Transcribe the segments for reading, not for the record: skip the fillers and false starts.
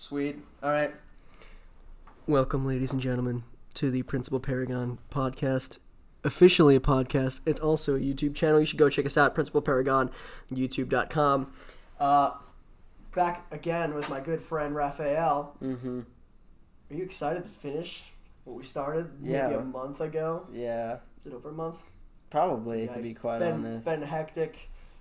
Sweet. All right. Welcome, ladies and gentlemen, to the Principal Paragon podcast. Officially a podcast. It's also a YouTube channel. You should go check us out, Principal Paragon, YouTube.com. Back again with my good friend Raphael. Mm-hmm. Are you excited to finish what we started maybe Yeah. a month ago? Yeah. Is it over a month? Probably, Yeah, to be it's quite been, honest. It's been hectic.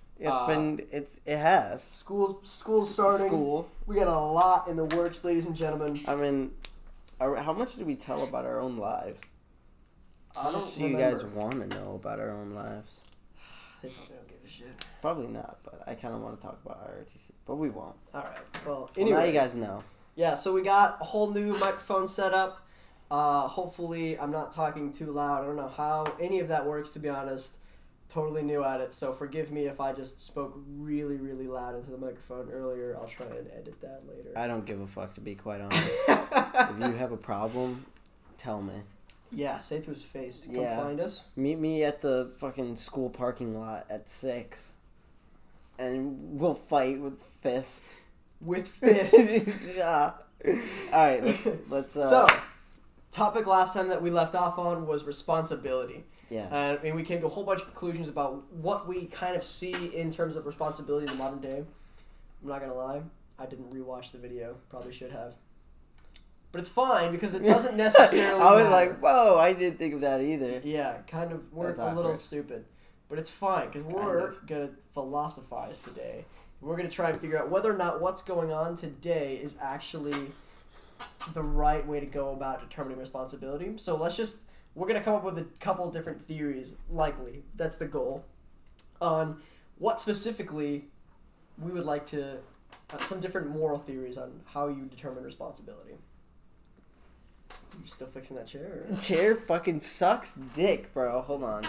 It has. School's starting. School. We got a lot in the works, ladies and gentlemen. I mean, how much do we tell about our own lives? I How don't much do you guys want to know about our own lives? They probably don't give a shit. Probably not, but I kind of want to talk about ROTC. But we won't. Alright, well, Well, now you guys know. Yeah, so we got a whole new microphone setup. Hopefully I'm not talking too loud. I don't know how any of that works, to be honest. Totally new at it, so forgive me if I just spoke really, really loud into the microphone earlier. I'll try and edit that later. I don't give a fuck, to be quite honest. If you have a problem, tell me. Yeah, say it to his face. Come Yeah. find us. Meet me at the fucking school parking lot at 6. And we'll fight with fists. With fist. Yeah. Alright, let's So, topic last time that we left off on was responsibility. yeah. And we came to a whole bunch of conclusions about what we kind of see in terms of responsibility in the modern day. I'm not gonna lie, I didn't rewatch the video. Probably should have. But it's fine because it doesn't necessarily I was matter. like, whoa, I didn't think of that either. Yeah, kind of. We're That's a little awkward. stupid. But it's fine because Kind we're of. gonna philosophize today. We're gonna try and figure out whether or not what's going on today is actually the right way to go about determining responsibility. So we're gonna come up with a couple different theories, likely. That's the goal. On what specifically we would like to, some different moral theories on how you determine responsibility. You still fixing that chair? Or? Chair fucking sucks dick, bro. Hold on.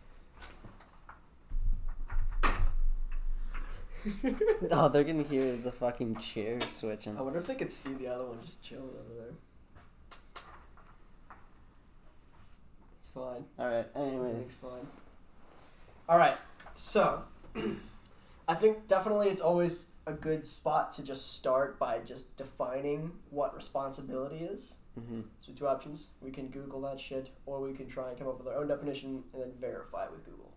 All they're gonna hear is the fucking chair switching. I wonder if they could see the other one just chilling over there. It's fine. Alright, anyways. Everything's fine. Alright, so I think definitely it's always a good spot to just start by just defining what responsibility is. Mm-hmm. So two options. We can Google that shit, or we can try and come up with our own definition and then verify it with Google.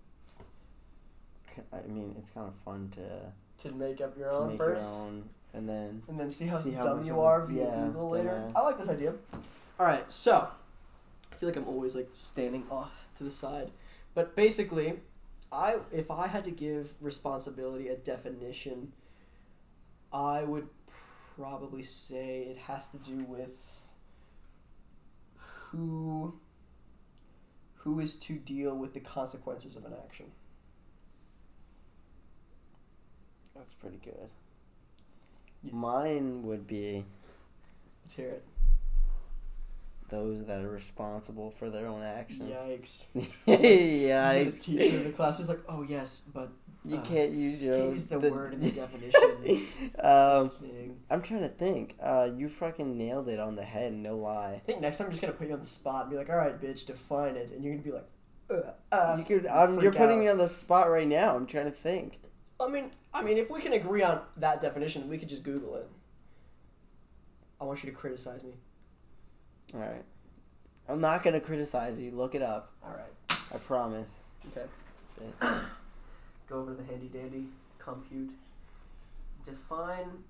I mean, it's kind of fun to To make up your to own make first. your own, and then And then see how See how dumb much you of a- are via yeah, Google later. dumbass. I like this idea. Alright, so I feel like I'm always like standing off to the side. But basically, if I had to give responsibility a definition, I would probably say it has to do with who is to deal with the consequences of an action. that's pretty good. Yeah. Mine would be Let's hear it. those that are responsible for their own actions. Yikes. Yeah, The teacher in the class was like, "Oh yes, but you can't use your can't own, use the word in the definition." Thing. I'm trying to think. You fucking nailed it on the head, no lie. I think next time I'm just gonna put you on the spot and be like, "All right, bitch, define it," and you're gonna be like, You're putting me out. on the spot right now. I'm trying to think. I mean, if we can agree on that definition, we could just Google it. I want you to criticize me. All right. I'm not gonna criticize you. Look it up. All right. I promise. Okay. Go over to the handy dandy compute. Define.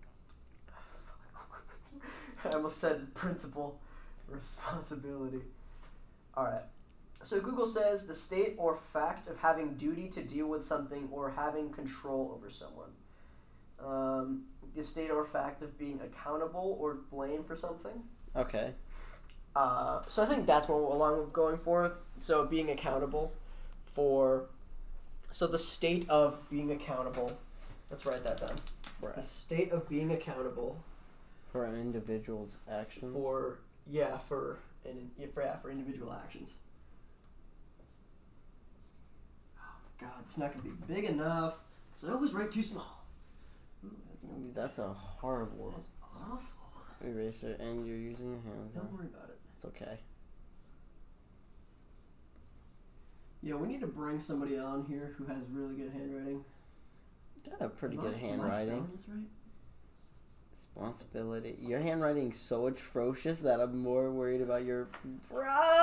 I almost said principle. Responsibility. Alright. So Google says the state or fact of having duty to deal with something or having control over someone. The state or fact of being accountable or blamed for something. Okay. So I think that's what we're going for. So being accountable for... So the state of being accountable. Let's write that down. The state of being accountable For an individual's actions. for individual actions. Oh my god, it's not gonna be big enough because I always write too small. Ooh, That's a horrible that's awful. eraser, and you're using your hands. Don't worry about it. It's okay. Yeah, we need to bring somebody on here who has really good handwriting. You got a pretty Am good I handwriting. spelling this right? It's Responsibility. Your handwriting's so atrocious that I'm more worried about your... Bro!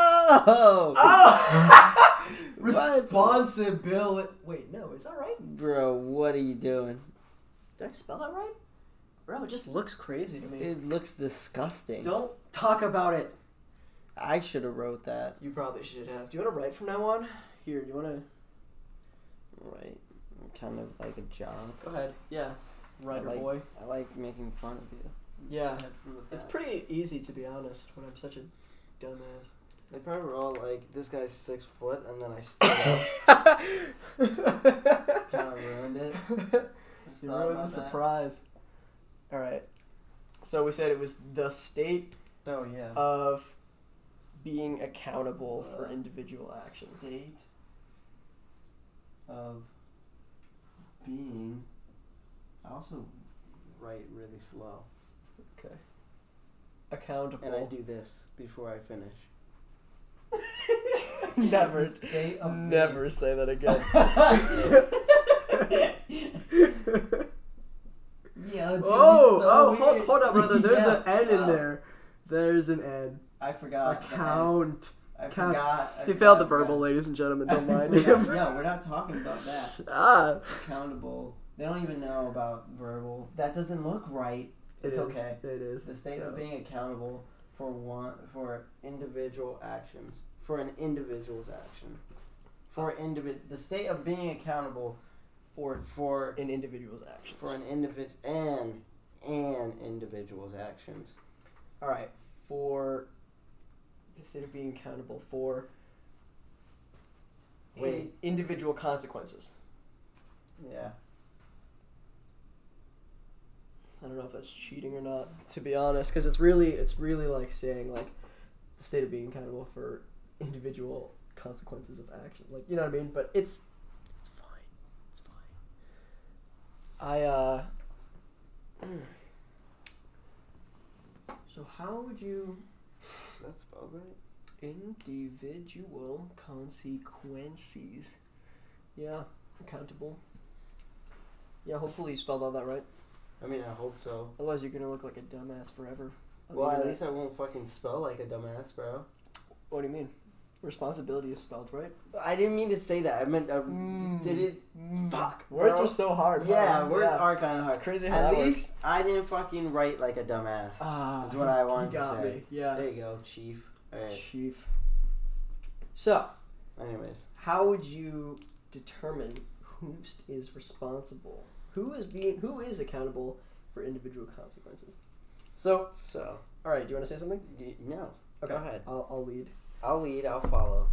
Oh! Responsibility. Wait, no, is that right? Bro, what are you doing? Did I spell that right? Bro, it just looks crazy to me. It looks disgusting. Don't talk about it. I should have wrote that. You probably should have. Do you want to write from now on? Here, do you want to... Right. I'm kind of like a jock. Go ahead. Yeah. Writer I boy. I like making fun of you. Yeah. From the It's back. pretty easy, to be honest, when I'm such a dumbass. They probably were all like, this guy's 6 foot, and then I stood up. Kind of ruined it. Just You thought ruined about the that. surprise. Alright. So we said it was the state Oh, yeah. of being accountable for individual actions. State of being... I also write really slow. Okay. Accountable. And I do this before I finish. Never. State of Never say that again. Yeah, Hold up, brother. There's an N in there. There's an N. I forgot. Account. I Count. forgot. He failed the verbal, ladies and gentlemen. Don't mind him. Yeah, we're not talking about that. Ah. Accountable. They don't even know about verbal. That doesn't look right. It's okay. It is. The state So- of being accountable for individual actions. For an individual's action. The state of being accountable for an individual's actions. an individual's actions. All right. For the state of being accountable for individual consequences. Yeah. I don't know if that's cheating or not, to be honest, because it's really like saying like the state of being accountable for individual consequences of action. Like, you know what I mean? But it's fine. It's fine. So how would you... That's spelled right. Individual consequences. Yeah, accountable. Yeah, hopefully you spelled all that right. I mean, I hope so. Otherwise you're gonna look like a dumbass forever. Well, at least I won't fucking spell like a dumbass, bro. What do you mean? Responsibility is spelled right. I didn't mean to say that. I meant, did it? Fuck, bro. Words are so hard. Yeah, huh? words are kind of hard. It's crazy how At that least works. I didn't fucking write like a dumbass. That's what I wanted you got to say. me. Yeah. There you go, chief. Alright. Chief. So, Anyways. how would you determine who is responsible? Who is accountable for individual consequences? So, all right. Do you want to say something? No. Okay. Go ahead. I'll lead. I'll lead. I'll follow.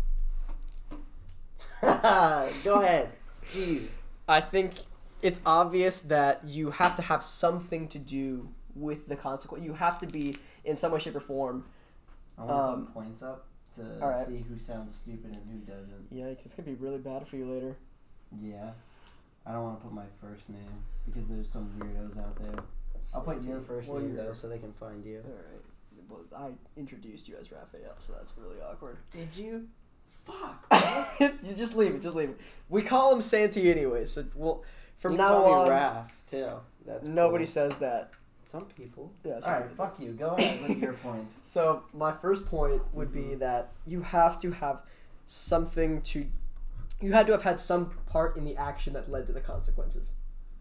Go ahead. Jeez. I think it's obvious that you have to have something to do with the consequence. You have to be in some way, shape, or form. I want to put points up to alright. see who sounds stupid and who doesn't. Yikes! It's gonna be really bad for you later. Yeah. I don't want to put my first name because there's some weirdos out there. I'll put your first name though, so they can find you. All right. Well, I introduced you as Raphael, so that's really awkward. Did you? Fuck. You just leave it. Just leave it. We call him Santi anyway, so we'll from You now call on. me Raph too. That's Nobody cool. says that. Some people. Yeah. All right. Fuck you. Go ahead with your points. So my first point would be that you have to have something to. You had to have had some part in the action that led to the consequences.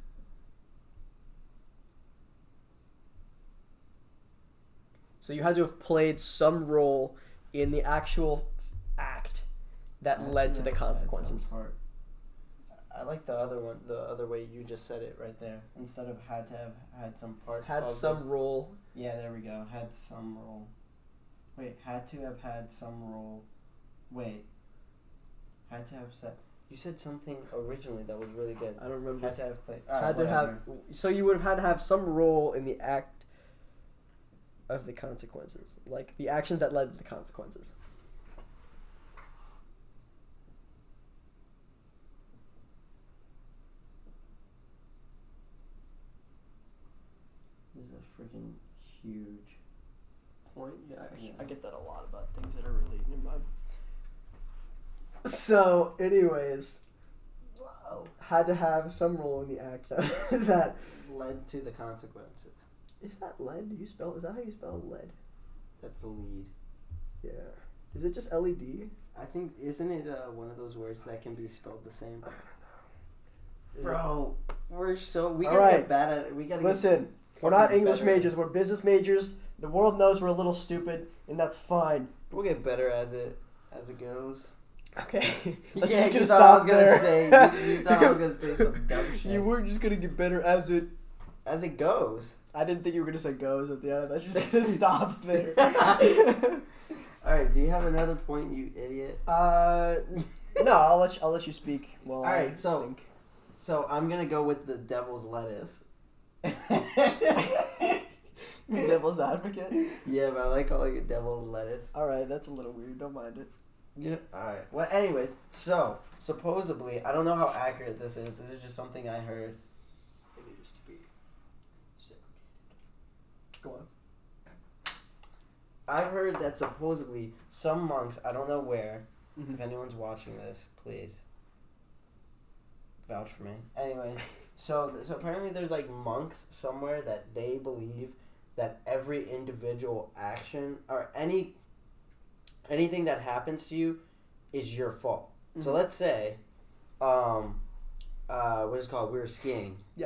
So you had to have played some role in the actual act that led to the consequences. I like the other one, the other way you just said it right there. Instead of had to have had some part. Had of some role. Yeah, there we go. Had some role. Wait, had to have had some role. Wait. Had to have said. You said something originally that was really good. I don't remember. Had to have played. Had to have. So you would have had to have some role in the act of the consequences, like the actions that led to the consequences. This is a freaking huge Point. Yeah, Yeah. I get that a lot about things that are really in my. So, anyways, had to have some role in the act that led to the consequences. Is that lead? Is that how you spell lead? That's a lead. Yeah. Is it just LED? I think, isn't it one of those words that can be spelled the same? I don't know. Bro, we All gotta right. get bad at it. We gotta Listen, get we're not fucking English better. majors. We're business majors. The world knows we're a little stupid, and that's fine. We'll get better as it goes. Okay. Yeah, Let's you just thought I was stop gonna there. say. You thought I was gonna say some dumb shit. You were just gonna get better as it. As it goes. I didn't think you were gonna say goes at the end. I was just gonna stop there. All right. Do you have another point, you idiot? No. I'll let you speak. Well, All right, I so- think. So I'm gonna go with the devil's lettuce. Devil's advocate. Yeah, but I like calling it devil's lettuce. All right, that's a little weird. Don't mind it. Yeah. All right. Well, anyways, so supposedly, I don't know how accurate this is. This is just something I heard. It needs to be segregated. Go on. I've heard that supposedly some monks, I don't know where. Mm-hmm. If anyone's watching this, please vouch for me. Anyways, so apparently there's like monks somewhere that they believe that every individual action or anything that happens to you is your fault. Mm-hmm. So let's say, what is it called? We were skiing. Yeah.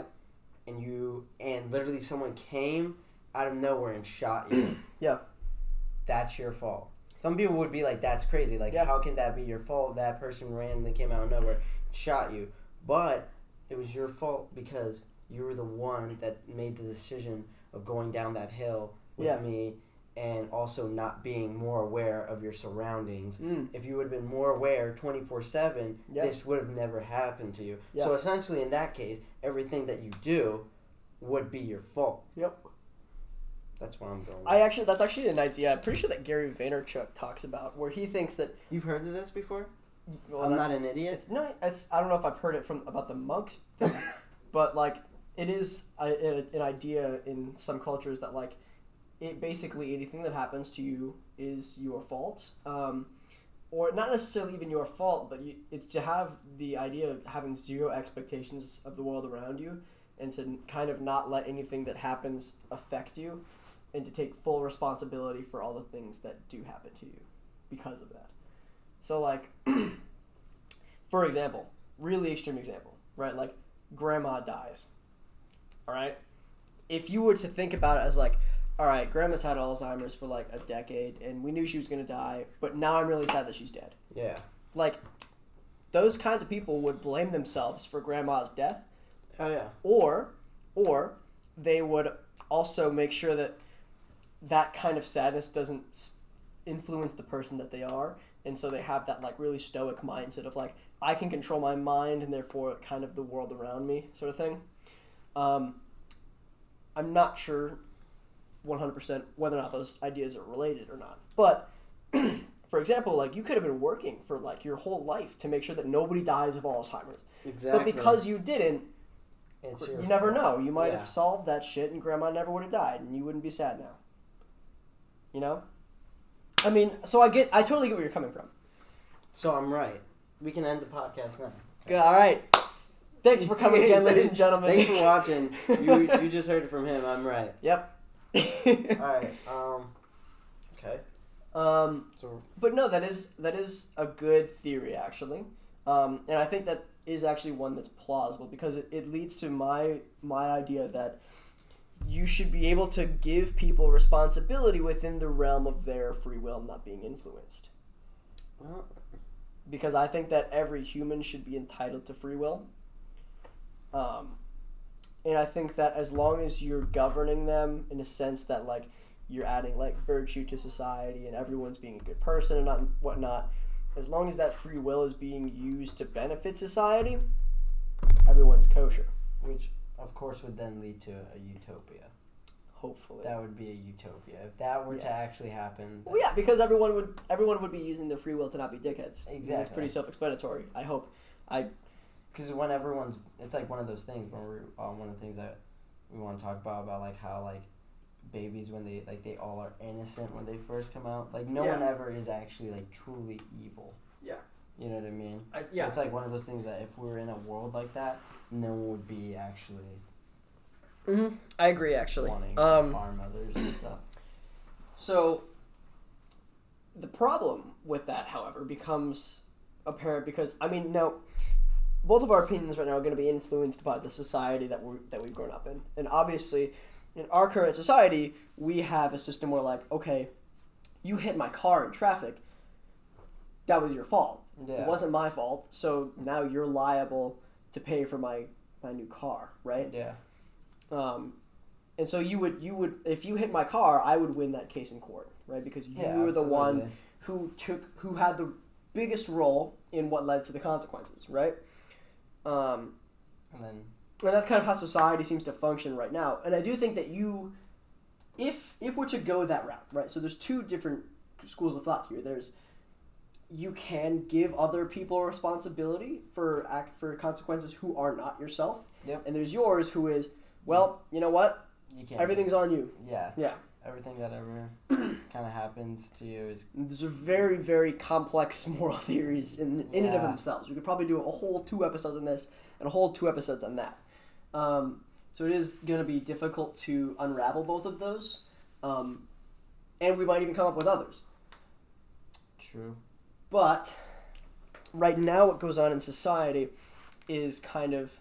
And literally someone came out of nowhere and shot you. Yeah. That's your fault. Some people would be like, that's crazy. Like, Yeah. how can that be your fault? That person randomly came out of nowhere, shot you. But it was your fault because you were the one that made the decision of going down that hill with Yeah. me and also not being more aware of your surroundings. Mm. If you would have been more aware 24/7, Yeah. this would have never happened to you. Yeah. So essentially, in that case, everything that you do would be your fault. Yep. That's what I'm going with. That's actually an idea. I'm pretty sure that Gary Vaynerchuk talks about where he thinks that. You've heard of this before? Well, I'm that's- not an idiot. It's no. It's I don't know if I've heard it about the monks, thing, but like it is an idea in some cultures that like it basically anything that happens to you is your fault, or not necessarily even your fault, but it's to have the idea of having zero expectations of the world around you, and to kind of not let anything that happens affect you, and to take full responsibility for all the things that do happen to you because of that. So like, for example, really extreme example, right? Like, grandma dies, all right? If you were to think about it as like, all right, grandma's had Alzheimer's for like a decade, and we knew she was going to die, but now I'm really sad that she's dead. Yeah. Like, those kinds of people would blame themselves for grandma's death, Oh, yeah. or they would also make sure that that kind of sadness doesn't influence the person that they are, and so they have that like really stoic mindset of like, I can control my mind and therefore kind of the world around me sort of thing. I'm not sure 100% whether or not those ideas are related or not, but for example, like you could have been working for like your whole life to make sure that nobody dies of Alzheimer's, Exactly. but because you didn't, It's you your never fault. know. You might Yeah. have solved that shit and grandma never would have died and you wouldn't be sad now. You know? I mean, so I totally get where you're coming from. So I'm right. We can end the podcast now. Good, all right. Thanks for coming again, ladies and gentlemen. Thanks for watching. You just heard it from him. I'm right. Yep. All right. Okay. So But no, that is a good theory actually, and I think that is actually one that's plausible because it leads to my idea that you should be able to give people responsibility within the realm of their free will not being influenced. well, Because I think that every human should be entitled to free will. And I think that as long as you're governing them in a sense that like you're adding like virtue to society and everyone's being a good person and not whatnot, as long as that free will is being used to benefit society, everyone's kosher. which of course would then lead to a utopia. Hopefully. That would be a utopia if that were to Yes. actually happen. Well, yeah, because everyone would be using their free will to not be dickheads. Exactly. That's pretty self-explanatory. I hope. Because when everyone's, it's like one of those things when we're one of the things that we want to talk about like how like babies when they all are innocent when they first come out. Like no Yeah. one ever is actually like truly evil. Yeah. You know what I mean? Yeah. So it's like one of those things that if we were in a world like that, no one would be actually I agree, actually. wanting to harm others and stuff. So, the problem with that, however, becomes apparent because, I mean, now, both of our opinions right now are going to be influenced by the society that we've grown up in. And obviously, in our current society, we have a system where, like, okay, you hit my car in traffic, that was your fault. Yeah. It wasn't my fault, so now you're liable to pay for my new car, right? Yeah. And so you would if you hit my car, I would win that case in court, right? Because you were the one who had the biggest role in what led to the consequences, right? And that's kind of how society seems to function right now. And I do think that if we're to go that route, right? So there's two different schools of thought here. There's you can give other people responsibility for consequences who are not yourself. Yep. And there's yours who is, well, you know what? You can't. Everything's on you. Yeah. Yeah. Everything that ever kind of happens to you is. These are very, very complex moral theories in and of Yeah. themselves. We could probably do a whole 2 episodes on this and a whole 2 episodes on that. So it is going to be difficult to unravel both of those. And we might even come up with others. True. But right now what goes on in society is kind of,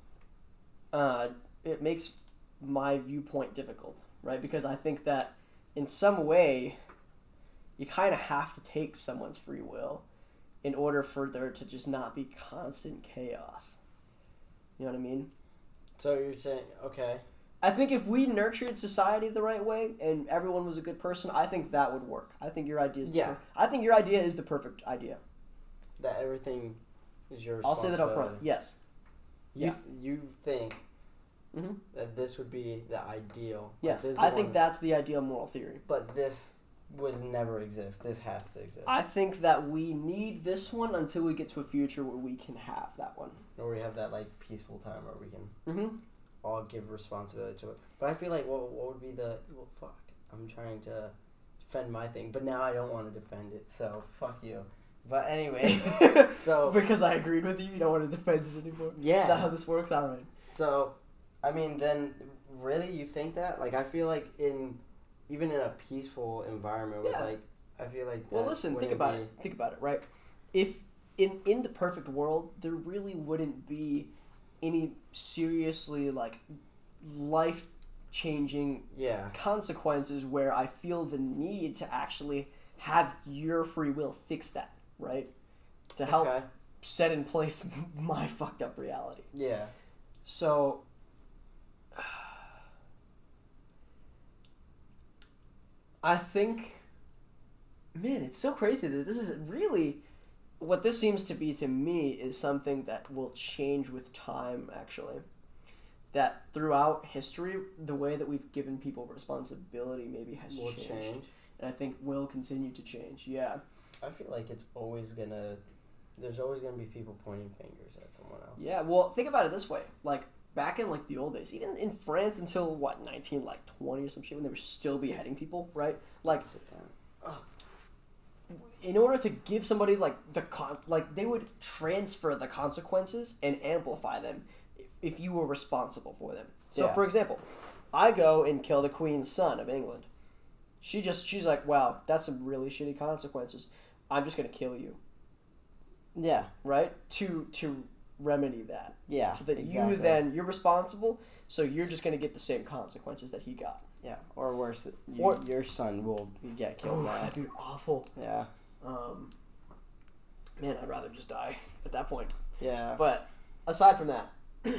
it makes my viewpoint difficult, right? Because I think that in some way you kind of have to take someone's free will in order for there to just not be constant chaos. You know what I mean? So you're saying, okay. I think if we nurtured society the right way and everyone was a good person, I think that would work. I think your idea is I think your idea is the perfect idea. That everything is your I'll say responsibility. that up front. Yes. You think Mm-hmm. that this would be the ideal. Yes. This is I the think one- that's the ideal moral theory. But this would never exist. This has to exist. I think that we need this one until we get to a future where we can have that one. Or we have that like peaceful time where we can Mm-hmm. all give responsibility to it. But I feel like what would be the fuck? I'm trying to defend my thing, but now I don't want to defend it. So fuck you. But anyway, so because I agreed with you, you don't want to defend it anymore. Yeah. Is that how this works? All right. So, I mean, then really you think that? Like, I feel like even in a peaceful environment with like, I feel like that well, listen, think about it. Think about it, right? If in the perfect world, there really wouldn't be any seriously like life-changing consequences where I feel the need to actually have your free will fix that, right? To help set in place my fucked up reality. Yeah. So I think, man, it's so crazy that this is really what this seems to be to me is something that will change with time, actually. That throughout history, the way that we've given people responsibility maybe has changed. And I think will continue to change, yeah. I feel like there's always gonna be people pointing fingers at someone else. Yeah, well, think about it this way. Like, back in, like, the old days, even in France until, 1920 or some shit, when they were still beheading people, right? Like, Sit down. In order to give somebody, like, they would transfer the consequences and amplify them if you were responsible for them. So, for example, I go and kill the Queen's son of England. She's like, wow, that's some really shitty consequences. I'm just going to kill you. Yeah. Right? To remedy that. Yeah. So that exactly. you're responsible, so you're just going to get the same consequences that he got. Yeah. Or worse, your son will get killed by it. That'd be awful. Yeah. Man, I'd rather just die at that point. Yeah. But aside from that,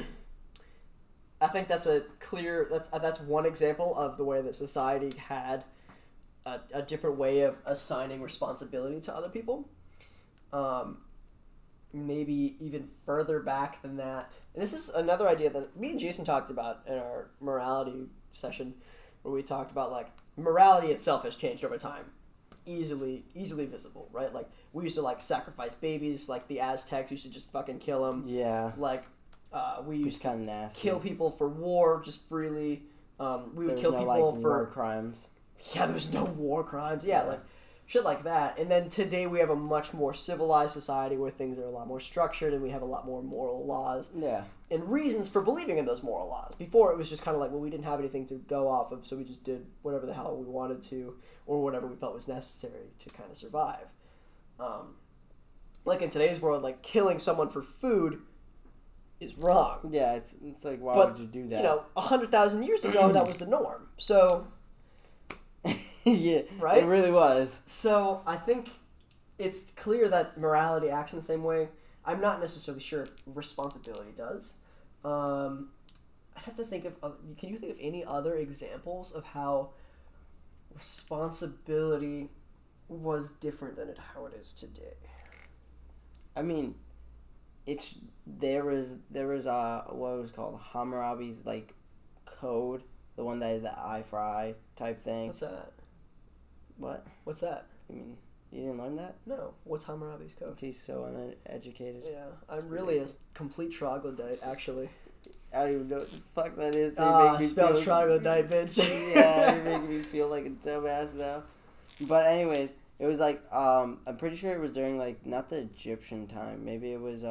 I think that's one example of the way that society had a different way of assigning responsibility to other people. Maybe even further back than that. And this is another idea that me and Jason talked about in our morality session, where we talked about, like, morality itself has changed over time. Easily visible, right? Like, we used to, like, sacrifice babies, like the Aztecs used to just fucking kill them. Yeah. Like, we used to kind of nasty. kill people for war just freely. We would kill people for war crimes. Yeah, there was no war crimes. Yeah, like shit like that. And then today we have a much more civilized society where things are a lot more structured and we have a lot more moral laws Yeah. and reasons for believing in those moral laws. Before it was just kind of like, well, we didn't have anything to go off of, so we just did whatever the hell we wanted to or whatever we felt was necessary to kind of survive. Like in today's world, like killing someone for food is wrong. Yeah, it's like, why But, would you do that? 100,000 years ago, that was the norm. So, Yeah, right? it really was. So I think it's clear that morality acts in the same way. I'm not necessarily sure if responsibility does. I have to think of. Can you think of any other examples of how responsibility was different than how it is today? I mean, there was what was called Hammurabi's like code, the one that is the eye for eye type thing. What's that? What? What's that? I mean, you didn't learn that? No. What's Hammurabi's code? He's so uneducated. Yeah, I'm really a complete troglodyte, actually. I don't even know what the fuck that is. Spelled troglodyte, bitch. Yeah, you're making me feel like a dumbass now. But anyways, it was like I'm pretty sure it was during like not the Egyptian time. Maybe it was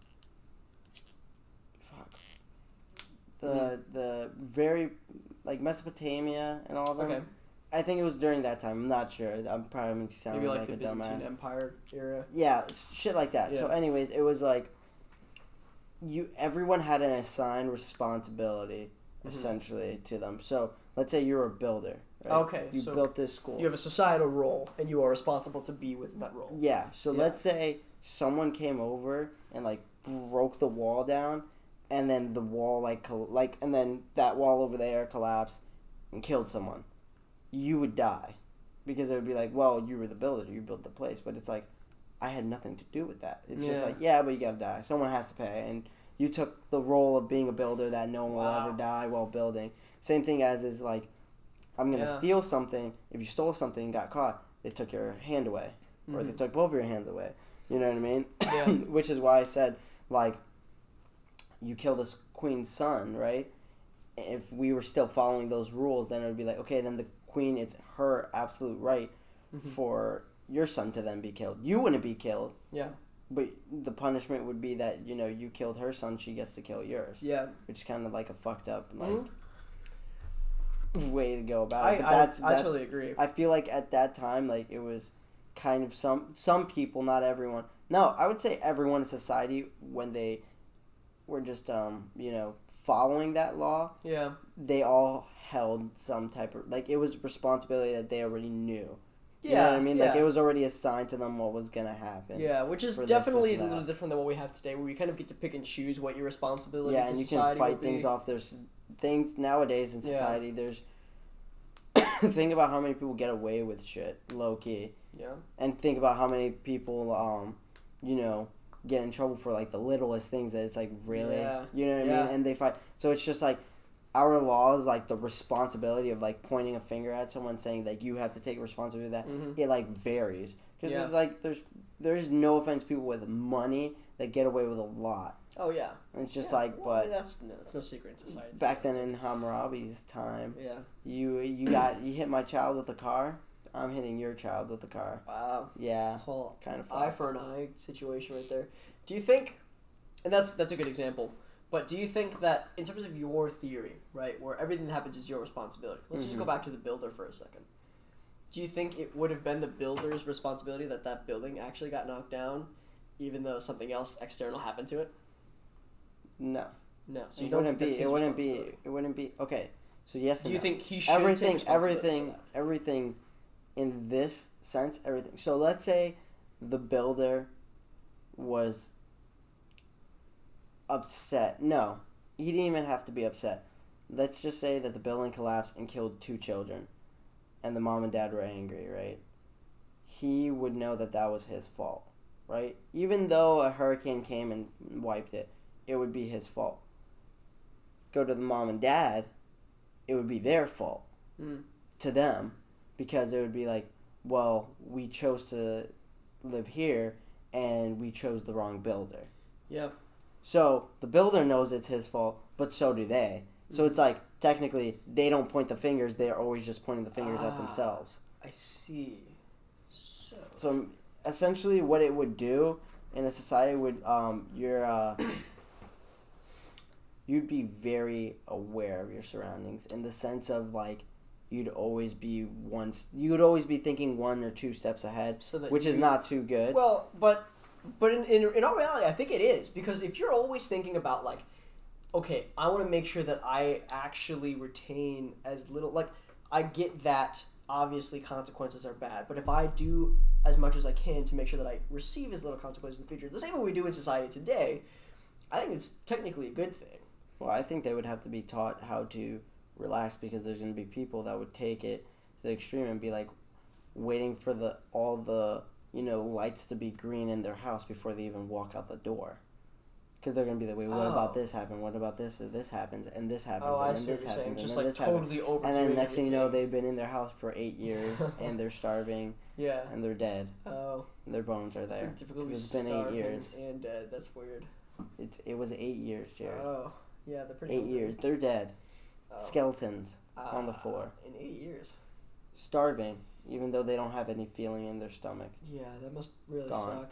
the very like Mesopotamia and all of them. Okay. I think it was during that time. I'm not sure. I'm probably sounding Maybe like like the a Byzantine dumbass. Empire era. Yeah, shit like that. Yeah. So anyways, it was like everyone had an assigned responsibility essentially to them. So let's say you're a builder. Right? Okay, You so built this school. You have a societal role, and you are responsible to be within that role. Yeah. So Yeah. let's say someone came over and like broke the wall down, and then the wall and then that wall over there collapsed and killed someone. You would die because it would be like, well, you were the builder, you built the place, but it's like I had nothing to do with that. It's just Yeah. like, yeah, but you gotta die. Someone has to pay, and you took the role of being a builder that no one will Wow. ever die while building. Same thing as is like, I'm gonna Yeah. steal something. If you stole something and got caught, they took your hand away, or they took both of your hands away. You know what I mean? Yeah. Which is why I said like, you kill this queen's son, right? If we were still following those rules, then it would be like, okay, then the queen, it's her absolute right for your son to then be killed. You wouldn't be killed. Yeah. But the punishment would be that, you killed her son, she gets to kill yours. Yeah. Which is kind of like a fucked up, way to go about it. But I totally agree. I feel like at that time, like, it was kind of some people, not everyone. No, I would say everyone in society, when they were just, following that law, Yeah. they all held some type of, like, it was responsibility that they already knew. Yeah. You know what I mean? Yeah. Like, it was already assigned to them what was going to happen. Yeah, which is for this, definitely this, a and little that. different than what we have today, where we kind of get to pick and choose what your responsibility Yeah, to and you can society fight would be. things off. There's things nowadays in Yeah. society, there's... think about how many people get away with shit, low-key. Yeah. And think about how many people, get in trouble for, like, the littlest things that it's, like, really... Yeah. You know what I Yeah. mean? And they fight... So it's just, like, our laws, like, the responsibility of, like, pointing a finger at someone saying that you have to take responsibility for that, Mhm. it, like, varies. Because Yeah. it's, like, there's no offense people with money that get away with a lot. Oh yeah. And it's just, Yeah, like, well, but... that's no secret in society. Back then in Hammurabi's time, Yeah. you hit my child with a car, I'm hitting your child with a car. Wow. Yeah, Whole kind of eye for an eye situation right there. Do you think, and that's a good example, but do you think that in terms of your theory, right, where everything that happens is your responsibility, let's just go back to the builder for a second. Do you think it would have been the builder's responsibility that building actually got knocked down, even though something else external happened to it? No. No. So It you don't wouldn't think that's be. his It wouldn't be. responsibility? It wouldn't be. Okay. So yes. Do and you no. think he should take responsibility for that? Everything, in this sense, everything. So let's say, the builder was upset. No, he didn't even have to be upset. Let's just say that the building collapsed and killed 2 children, and the mom and dad were angry. Right. He would know that was his fault. Right. Even though a hurricane came and wiped it, it would be his fault. Go to the mom and dad, it would be their fault to them, because it would be like, well, we chose to live here and we chose the wrong builder. Yeah. So the builder knows it's his fault, but so do they. So it's like, technically, they don't point the fingers, they're always just pointing the fingers at themselves. I see. So essentially, what it would do in a society would you'd be very aware of your surroundings in the sense of like you'd always be thinking 1 or 2 steps ahead, so that which is not too good. Well, but in all reality, I think it is, because if you're always thinking about like, okay, I want to make sure that I actually retain as little, like, I get that obviously consequences are bad, but if I do as much as I can to make sure that I receive as little consequences in the future, the same way we do in society today, I think it's technically a good thing. Well, I think they would have to be taught how to relax, because there's going to be people that would take it to the extreme and be like waiting for all the lights to be green in their house before they even walk out the door. Because they're going to be like, wait, what about this happen? What about this? Or this happens, and this happens, and then this happens, and just then like this happens. totally over. And then next thing you know, they've been in their house for 8 years, and they're starving, yeah, and they're dead. Oh, and their bones are there. It's been 8 years. And dead. That's weird. It was 8 years, Jared. Oh, yeah, they're pretty. 8 years. They're dead. Skeletons on the floor. In 8 years. Starving, even though they don't have any feeling in their stomach. Yeah, that must really Gone.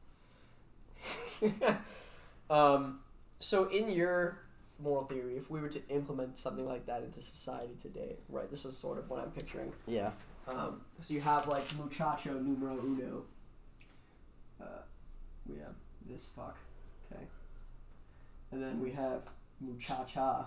suck. So in your moral theory, if we were to implement something like that into society today, right? This is sort of what I'm picturing. Yeah. So you have like muchacho numero uno. We have this fuck. Okay. And then we have muchacha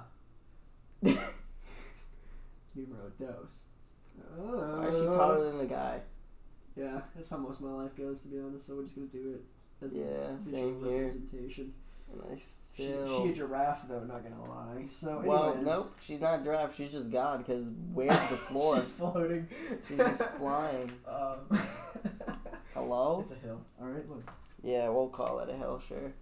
numero dos. Why is she taller than the guy? Yeah, that's how most of my life goes, to be honest. So we're just gonna do it as a same visual here. representation. Nice. She a giraffe though, not gonna lie. So well, anyways. nope, she's not a giraffe. She's just God. Because where's the floor? She's floating. She's just flying. Hello? It's a hill. All right, look. Yeah, we'll call it a hill, sure.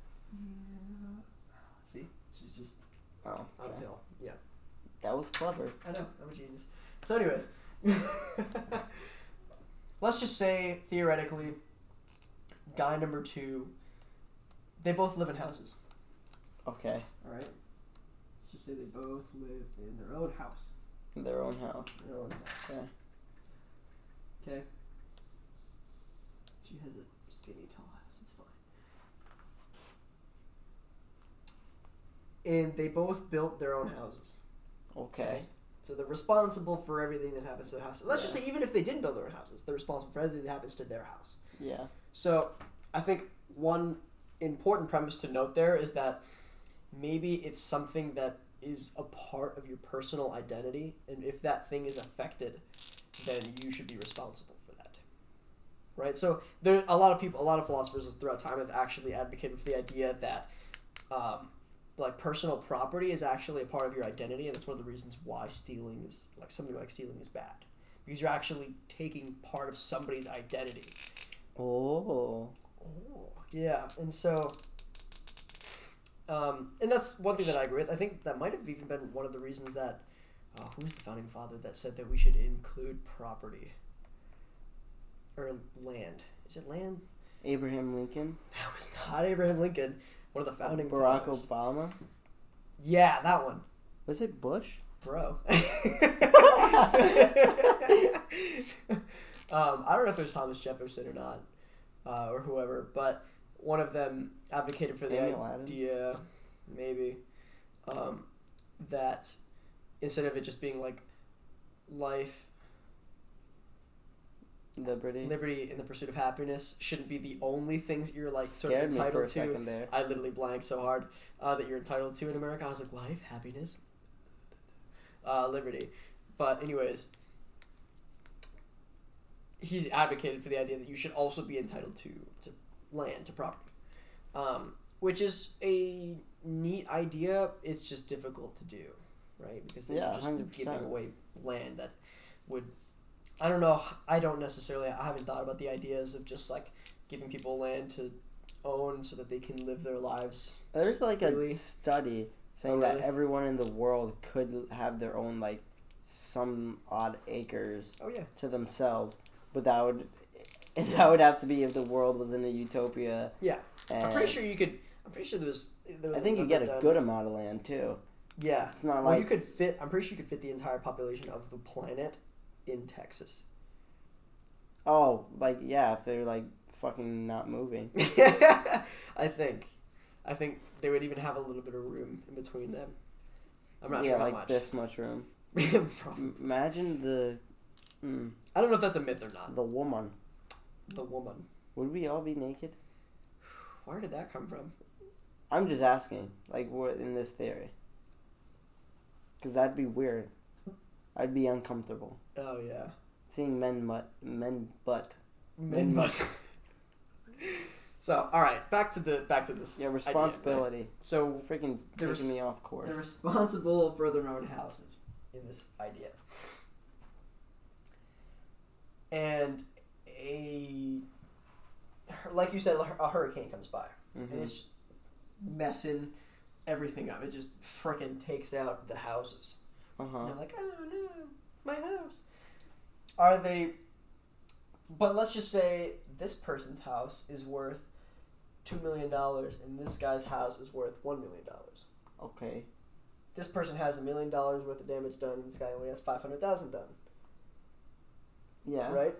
See, she's just on a hill. Yeah. That was clever. I know. I'm a genius. So, anyways, let's just say theoretically, guy number 2, they both live in houses. Okay. All right. Let's just say they both live in their own house. Their own house. Their own house. Okay. Okay. She has a skinny tall house. It's fine. And they both built their own houses. Okay. So they're responsible for everything that happens to their house. Let's just say even if they didn't build their own houses, they're responsible for everything that happens to their house. Yeah. So I think one important premise to note there is that maybe it's something that is a part of your personal identity, and if that thing is affected, then you should be responsible for that. Right? So there a lot of philosophers throughout time have actually advocated for the idea that like personal property is actually a part of your identity, and that's one of the reasons why stealing is bad, because you're actually taking part of somebody's identity. Oh, yeah, and so, and that's one thing that I agree with. I think that might have even been one of the reasons that, who was the founding father that said that we should include property or land? Is it land? Abraham Lincoln. That was not Abraham Lincoln. One of the founding Barack fathers. Obama. Yeah, that one. Was it Bush? Bro. I don't know if it was Thomas Jefferson or not, or whoever, but one of them advocated for Samuel the idea, Adams? maybe, that instead of it just being like life, liberty in the pursuit of happiness shouldn't be the only things you're like sort of entitled me for a to. second there. I literally blanked so hard that you're entitled to in America. I was like, life, happiness, liberty. But anyways, he advocated for the idea that you should also be entitled to land, to property, which is a neat idea. It's just difficult to do, right? Because they're just 100%. giving away land that would, I don't know, I haven't thought about the ideas of just like giving people land to own so that they can live their lives. There's like really? A study saying that everyone in the world could have their own like some odd acres to themselves, but that would have to be if the world was in a utopia. Yeah, I'm pretty sure there was I think you get a good amount of land too. Yeah, it's not I'm pretty sure you could fit the entire population of the planet in Texas. Oh, like, yeah, if they're, like, fucking not moving. I think they would even have a little bit of room in between them. I'm not yeah, sure how like much. this much room. Imagine the... I don't know if that's a myth or not. The woman. The woman. Would we all be naked? Where did that come from? I'm just asking. Like, what in this theory? Because that'd be weird. I'd be uncomfortable. Oh, yeah. Seeing men butt. So, all right, back to this. Yeah, responsibility. Idea, right? So, freaking taking me off course. They're responsible for their own houses in this idea. And like you said, a hurricane comes by, and it's just messing everything up. It just freaking takes out the houses. And they're like, oh no, my house. Are they? But let's just say this person's house is worth $2 million, and this guy's house is worth $1 million. Okay. This person has $1 million worth of damage done, and this guy only has $500,000 done. Yeah. Right?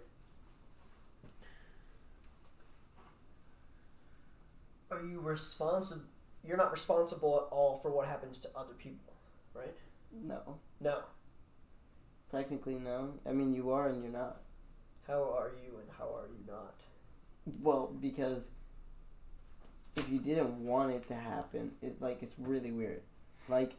Are you responsible? You're not responsible at all for what happens to other people, right? No. No. Technically, no. I mean, you are and you're not. How are you and how are you not? Well, because if you didn't want it to happen, it's really weird. Like,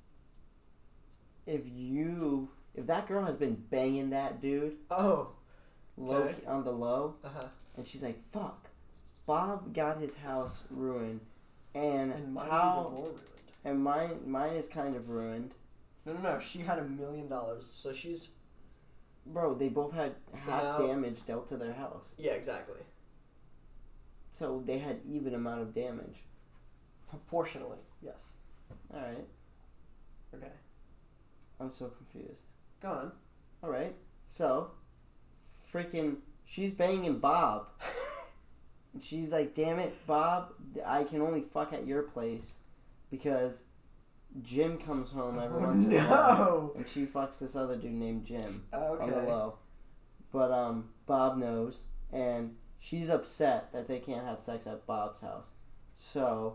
if that girl has been banging that dude, okay. on the low, and she's like, fuck, Bob got his house ruined, and mine's how, even more ruined. and mine is kind of ruined. No. She had $1 million, so she's. Bro, they both had half damage dealt to their house. Yeah, exactly. So they had even amount of damage. Proportionally, yes. Alright. Okay. I'm so confused. Go on. Alright. So, freaking, she's banging Bob. She's like, damn it, Bob, I can only fuck at your place because Jim comes home every once in a while. And she fucks this other dude named Jim on the low. But Bob knows, and she's upset that they can't have sex at Bob's house. So,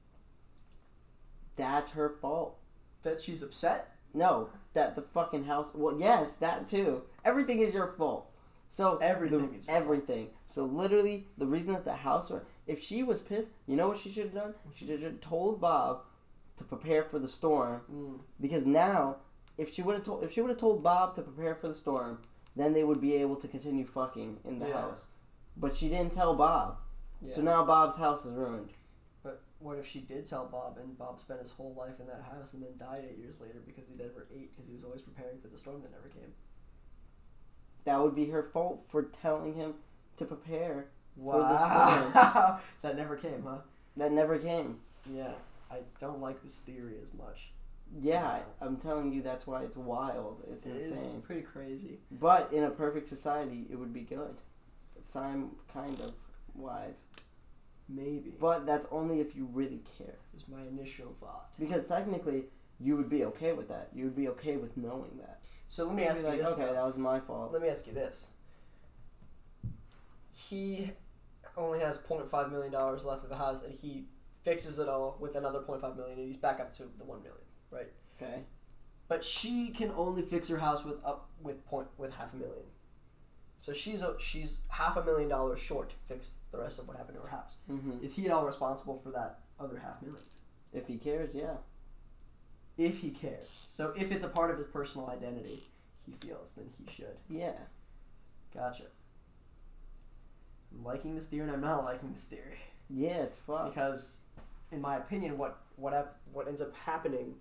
that's her fault. That she's upset? No, that the fucking house... Well, yes, that too. Everything is your fault. So everything is everything. So literally, the reason that the house... If she was pissed, you know what she should have done? She should have told Bob to prepare for the storm. Because now, if she would have told Bob to prepare for the storm, then they would be able to continue fucking in the house. But she didn't tell Bob. Yeah. So now Bob's house is ruined. But what if she did tell Bob, and Bob spent his whole life in that house and then died 8 years later because he never ate because he was always preparing for the storm that never came? That would be her fault for telling him to prepare for the storm. That never came, huh? That never came. Yeah, I don't like this theory as much. Yeah, I'm telling you that's why it's wild. It's insane. It's pretty crazy. But in a perfect society, it would be good. I'm kind of wise. Maybe. But that's only if you really care. Is my initial thought. Because technically, you would be okay with that. You would be okay with knowing that. So let me ask you this. Okay, that was my fault. Let me ask you this. He only has $0.5 million left of a house, and he fixes it all with another $0.5 million, and he's back up to the $1 million, right? Okay. But she can only fix her house with $500,000. So she's $500,000 short to fix the rest of what happened to her house. Mm-hmm. Is he at all responsible for that other $500,000? If he cares, yeah. If he cares. So if it's a part of his personal identity, he feels, then he should. Yeah. Gotcha. I'm liking this theory and I'm not liking this theory. Yeah, it's fucked. Because, in my opinion, what ends up happening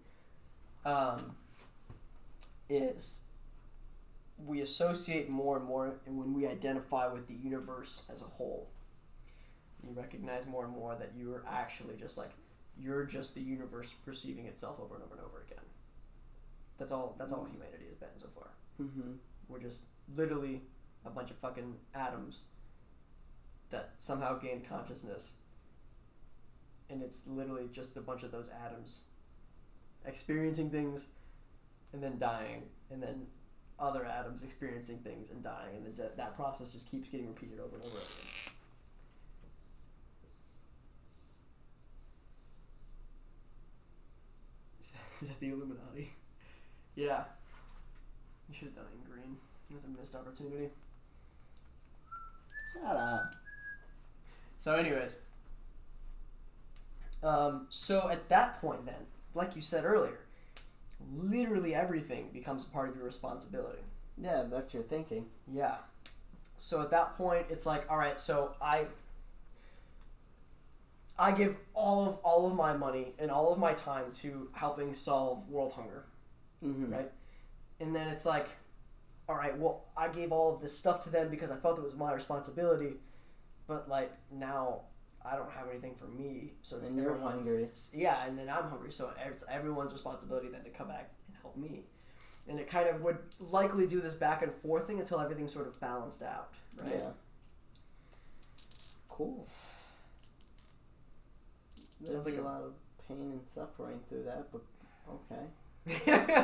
is we associate more and more, and when we identify with the universe as a whole, you recognize more and more that you're actually you're just the universe perceiving itself over and over and over again. That's all humanity has been so far. Mm-hmm. We're just literally a bunch of fucking atoms that somehow gain consciousness, and it's literally just a bunch of those atoms experiencing things and then dying and then other atoms experiencing things and dying, and that process just keeps getting repeated over and over again. Is that the Illuminati? Yeah. You should have done it in green. That's a missed opportunity. Shut up. So anyways. So at that point then, like you said earlier, literally everything becomes a part of your responsibility. Yeah, that's your thinking. Yeah. So at that point, it's like, all right, so I give all of my money and all of my time to helping solve world hunger, right? And then it's like, all right, well, I gave all of this stuff to them because I felt it was my responsibility, but like now I don't have anything for me, so it's and you're hungry. Yeah, and then I'm hungry, so it's everyone's responsibility then to come back and help me. And it kind of would likely do this back and forth thing until everything's sort of balanced out, right? Yeah. Cool. There's like a lot of pain and suffering through that, but okay.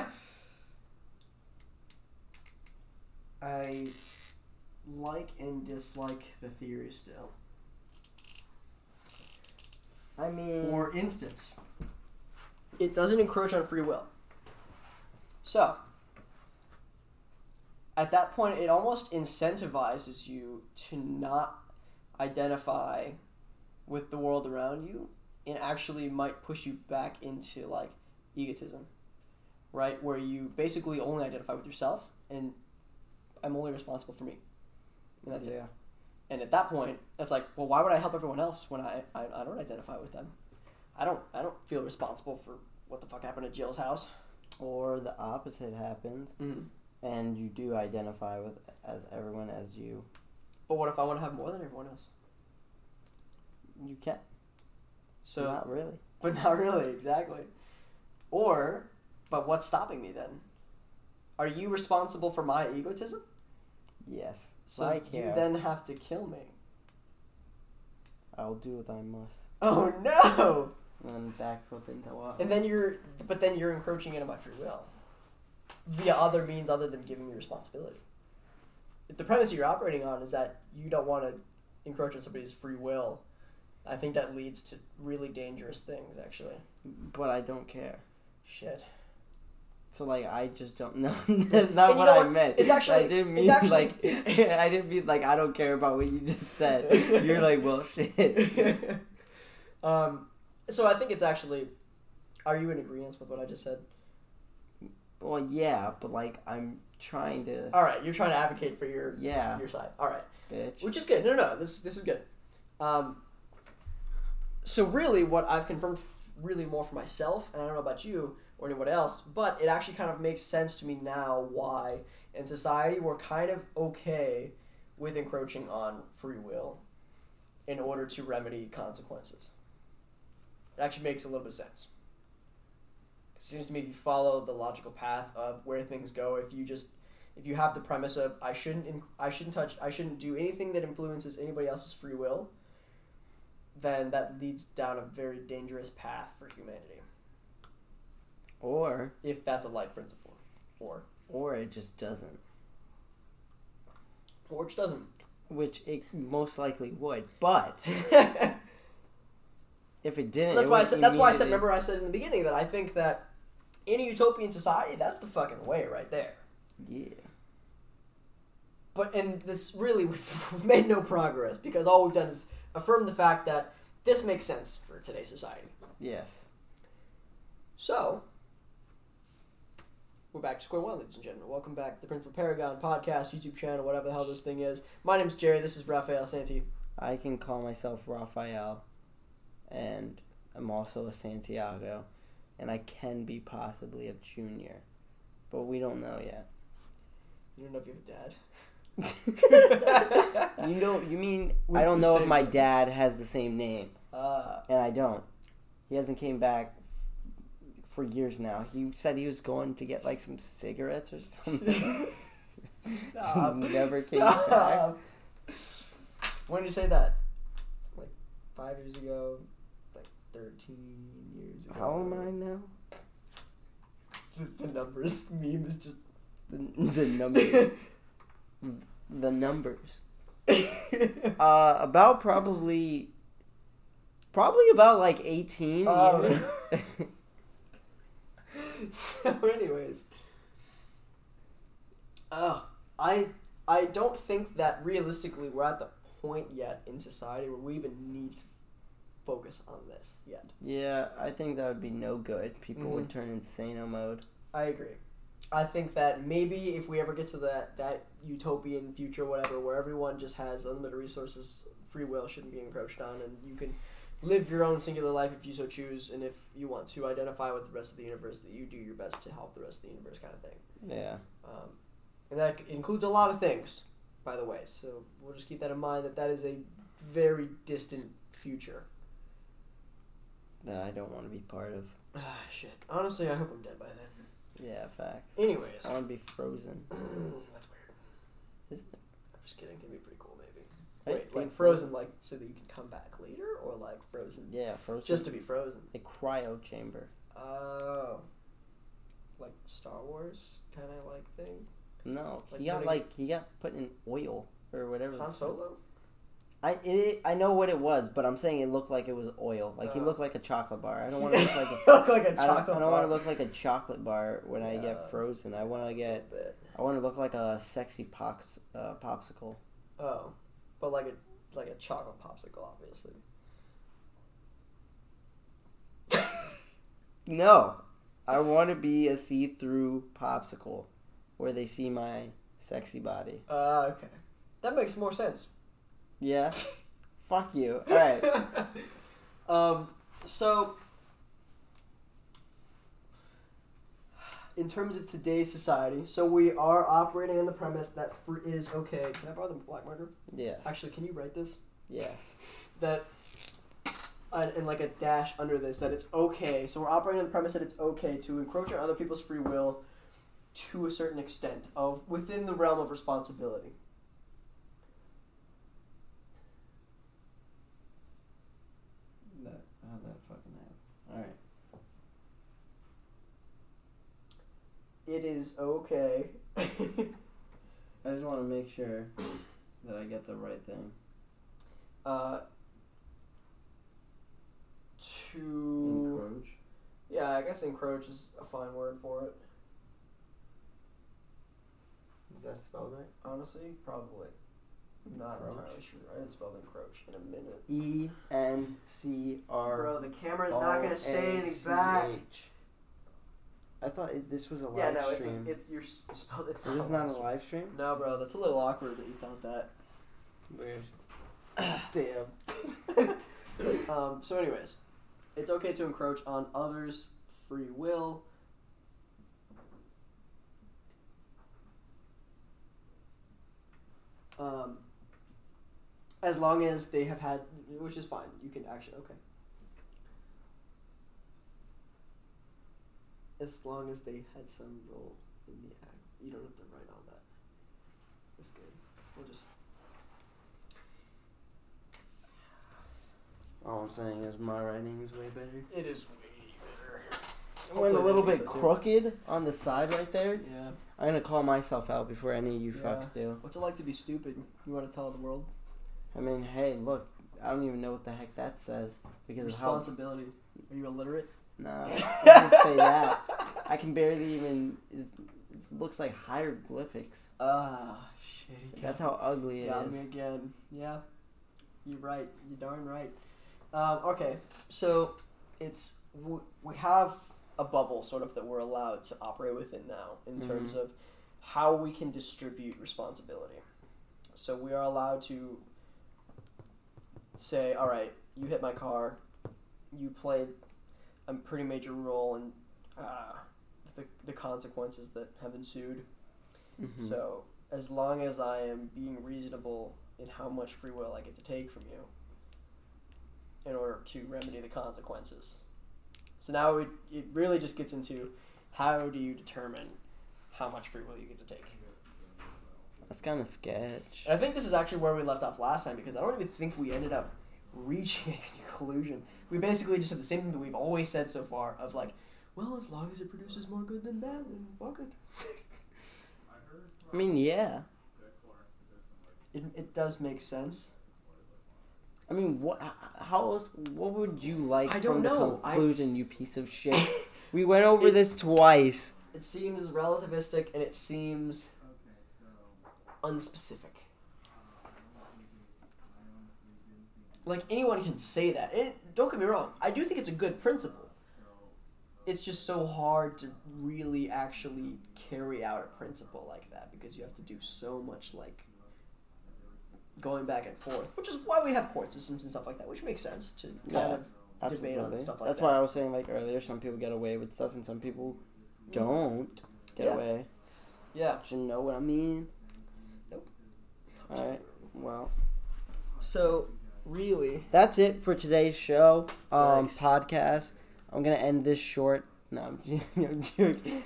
I like and dislike the theory still. I mean... For instance, it doesn't encroach on free will. So, at that point, it almost incentivizes you to not identify with the world around you, and actually might push you back into, like, egotism, right? Where you basically only identify with yourself, and I'm only responsible for me. And that's it. And at that point, it's like, well, why would I help everyone else when I don't identify with them? I don't feel responsible for what the fuck happened at Jill's house. Or the opposite happens, and you do identify with as everyone as you. But what if I want to have more than everyone else? You can. So not really. But not really, exactly. But what's stopping me then? Are you responsible for my egotism? Yes. So I care. you then have to kill me. I'll do what I must. Oh no! And backflip into water. And then you're encroaching into my free will. Via other means other than giving me responsibility. If the premise you're operating on is that you don't want to encroach on somebody's free will, I think that leads to really dangerous things, actually. But I don't care. Shit. So, like, I just don't know. That's not what I meant. It's actually... I didn't mean, like... I didn't mean, like, I don't care about what you just said. You're like, well, shit. So I think it's actually... Are you in agreement with what I just said? Well, yeah, but, like, I'm trying to... Alright, you're trying to advocate for your side. Alright. Bitch. Which is good. No, this is good. So really, what I've confirmed really more for myself, and I don't know about you or anyone else, but it actually kind of makes sense to me now why in society we're kind of okay with encroaching on free will in order to remedy consequences. It actually makes a little bit of sense. It seems to me if you follow the logical path of where things go, if you have the premise of I shouldn't do anything that influences anybody else's free will, then that leads down a very dangerous path for humanity. Or... if that's a life principle. Or it just doesn't. Or it just doesn't. Which it most likely would. But... if it didn't... That's why I said, remember I said in the beginning that I think that in a utopian society, that's the fucking way right there. Yeah. But, and this really, we've made no progress because all we've done is affirm the fact that this makes sense for today's society. Yes. So, we're back to square one, ladies and gentlemen. Welcome back to the Principal Paragon podcast, YouTube channel, whatever the hell this thing is. My name's Jerry. This is Raphael Santi. I can call myself Raphael, and I'm also a Santiago, and I can be possibly a junior, but we don't know yet. You don't know if you have a dad? You mean I don't know if my dad has the same name, and I don't. He hasn't came back for years now. He said he was going to get like some cigarettes or something. Stop. Never came back. When did you say that? Like 5 years ago? Like 13 years ago? How old am I now? The numbers meme is just The numbers. The numbers. About probably about like 18 years. So anyways. I don't think that realistically we're at the point yet in society where we even need to focus on this yet. Yeah, I think that would be no good. People would turn insano mode. I agree. I think that maybe if we ever get to that utopian future, whatever, where everyone just has unlimited resources, free will shouldn't be encroached on, and you can live your own singular life if you so choose, and if you want to identify with the rest of the universe, that you do your best to help the rest of the universe, kind of thing. Yeah. And that includes a lot of things, by the way. So we'll just keep that in mind, that is a very distant future. That I don't want to be part of. Ah, shit. Honestly, I hope I'm dead by then. Yeah, facts. Anyways. I want to be frozen. That's weird. Is it? I'm just kidding. It'd be pretty cool, maybe. Right? Wait, like frozen, like so that you can come back later, or like frozen? Yeah, frozen. Just to be frozen. A cryo chamber. Oh. Like Star Wars kind of like thing. No, Like he got put in oil or whatever. Han Solo. I know what it was, but I'm saying it looked like it was oil. Like he looked like a chocolate bar. I don't want to look like look like a chocolate bar. I don't want to look like a chocolate bar when I get frozen. I want to look like a sexy popsicle. Oh, but like a chocolate popsicle, obviously. No, I want to be a see-through popsicle where they see my sexy body. Okay, that makes more sense. Yeah. Fuck you. All right. So, in terms of today's society, so we are operating on the premise that it is okay. Can I borrow the black marker? Yes. Actually, can you write this? Yes. That, and like a dash under this, that it's okay. So we're operating on the premise that it's okay to encroach on other people's free will to a certain extent, within the realm of responsibility. How'd that fucking happen? Alright. It is okay. I just want to make sure that I get the right thing. To... Encroach? Yeah, I guess encroach is a fine word for it. Is that spelled right? Honestly, probably. Not entirely sure. I haven't spelled encroach in a minute. E-N-C-R. Bro, the camera's not gonna say anything back. I thought this was a live Yeah, no, stream. you're spelled. It's Is this not a live stream? No, bro, that's a little awkward that you thought that. Weird. Damn. So anyways, it's okay to encroach on others' free will. As long as they have had, which is fine, you can actually, okay. As long as they had some role in the act. You don't have to write all that. That's good. We'll just... All I'm saying is my writing is way better. It is way better. It went a little bit crooked on the side right there. Yeah. I'm going to call myself out before any of you fucks do. What's it like to be stupid? You want to tell the world? I mean, hey, look, I don't even know what the heck that says. Because responsibility. Are you illiterate? Nah, I didn't say that. I can barely even... It looks like hieroglyphics. Shit. That's how ugly it Got is. me again. Yeah. You're right. You're darn right. Okay, so we have a bubble sort of that we're allowed to operate within now in terms of how we can distribute responsibility. So we are allowed to say, all right, you hit my car, you played a pretty major role in the consequences that have ensued. Mm-hmm. So as long as I am being reasonable in how much free will I get to take from you in order to remedy the consequences. So now it really just gets into how do you determine how much free will you get to take. That's kind of sketch. And I think this is actually where we left off last time, because I don't even think we ended up reaching a conclusion. We basically just said the same thing that we've always said so far of like, well, as long as it produces more good than bad, then fuck it. I mean, yeah. It does make sense. I mean, what? How else? What would you like I from don't the know. conclusion, you piece of shit? We went over this twice. It seems relativistic and it seems unspecific. Like, anyone can say that. And don't get me wrong, I do think it's a good principle. It's just so hard to really actually carry out a principle like that because you have to do so much, like, going back and forth, which is why we have court systems and stuff like that, which makes sense to kind of debate on stuff like That's that. why I was saying, like, earlier, some people get away with stuff and some people don't get away. Yeah. Do you know what I mean? Nope. Alright, well. So, really... That's it for today's show, Thanks. podcast. I'm going to end this short. No, I'm joking.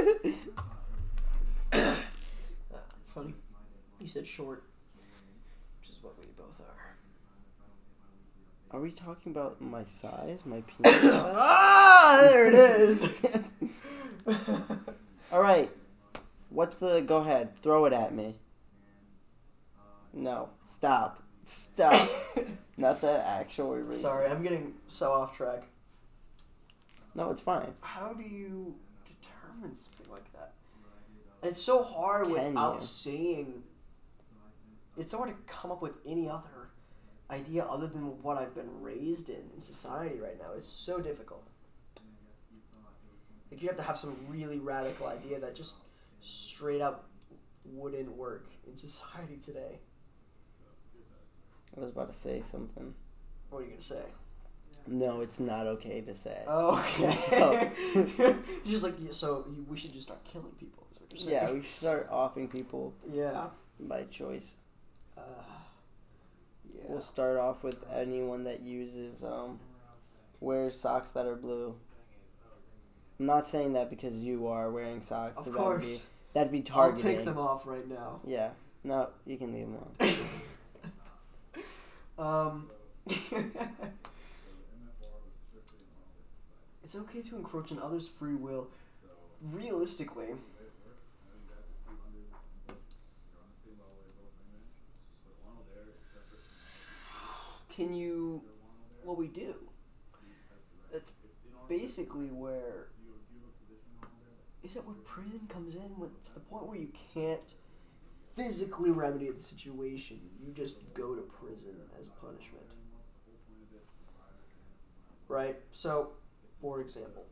It's funny. You said short, which is what we both are. Are we talking about my size? My penis size? Ah, there it is. Alright. What's the... Go ahead. Throw it at me. No. Stop. Not the actual eraser. Sorry, I'm getting so off track. No, it's fine. How do you determine something like that? It's so hard without you? saying... It's so hard to come up with any other idea other than what I've been raised in society right now. It's so difficult. Like, you have to have some really radical idea that just straight up wouldn't work in society today. I was about to say something. What are you gonna say? No, it's not okay to say. Oh, okay. So- You're just like, we should just start killing people. Is what you're saying. Yeah, we should start offing people Yeah. by choice. Yeah. We'll start off with anyone that uses, wears socks that are blue. I'm not saying that because you are wearing socks. Of 'cause course. That'd be I'll targeting. take them off right now. Yeah. No, you can leave them on. It's okay to encroach on others' free will. Realistically, can you... Well, we do. That's basically where... Is that where prison comes in? To the point where you can't physically remedy the situation. You just go to prison as punishment. Right? So, for example,